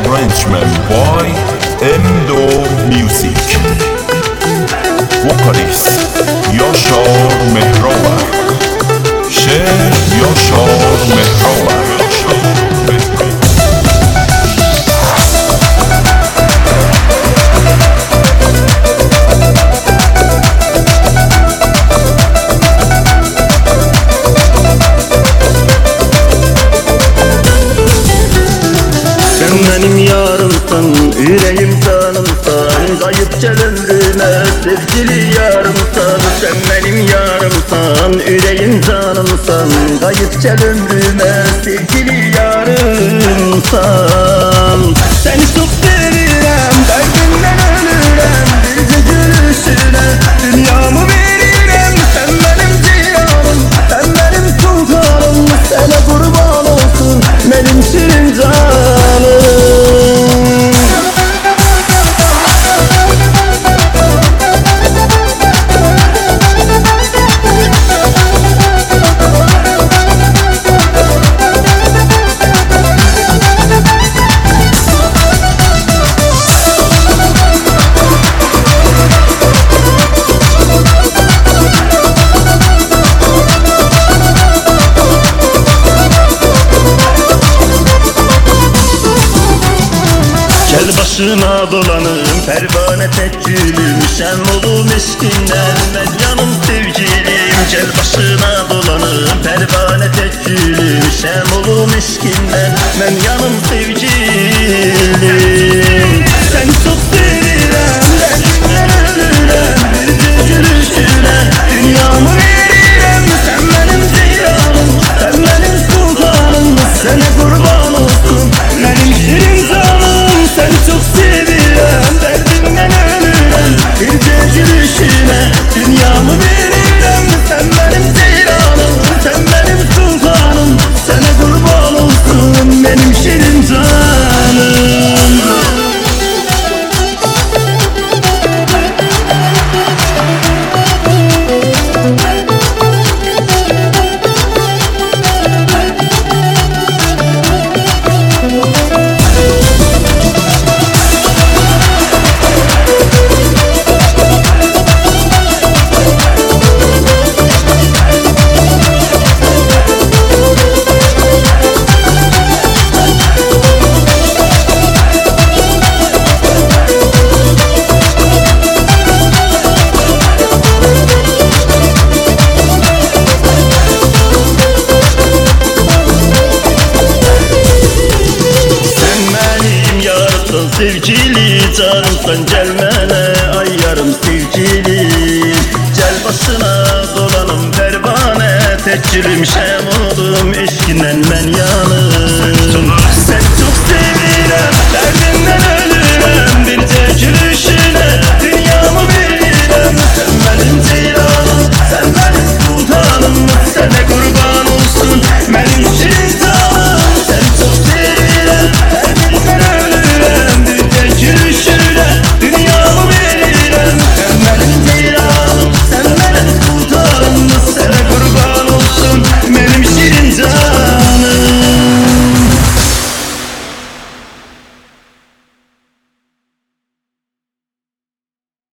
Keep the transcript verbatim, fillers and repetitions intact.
arrangement by Endo Music. Vocalist Yaşar Mehrovar. Şer Yaşar Mehrovar. Benim yarımsın, yüreğim canımsın, kayıp ömrüme sevgili yarımsın. Sen benim yarımsın, yüreğim canımsın, kayıp ömrüme sevgili yarımsın. Seni çok seviyorum, derdimden ölürüm, bir gülüşüne dünyamı veririm. Sen benim cihanım, sen benim sultanım, sana kurban olsun benim şirin canım. Gel başına dolanım, pervane tek gülüm, şen olu miskinden ben yanım sevgilim. Gel başına dolanım, pervane tek gülüm, şen olu miskinden ben yanım sevgilim. Sen çok seviyorum, derdimden ölürüm, bir gülüşüne dünyamı veririm. Sen benim cihanım, sen benim sultanım, sana kurban olsun benim şirin canım. Sen çok seviyorum, derdimden ölürüm, bir gülüşüne dünyamı veririm. Sen benim ceylanım, sen benim sultanım, sana kurban olsun benim şirin canım. Sevgili canımsan gelmene ayyarım sevgilim. Gel başına dolanım pervane tek gülüm şen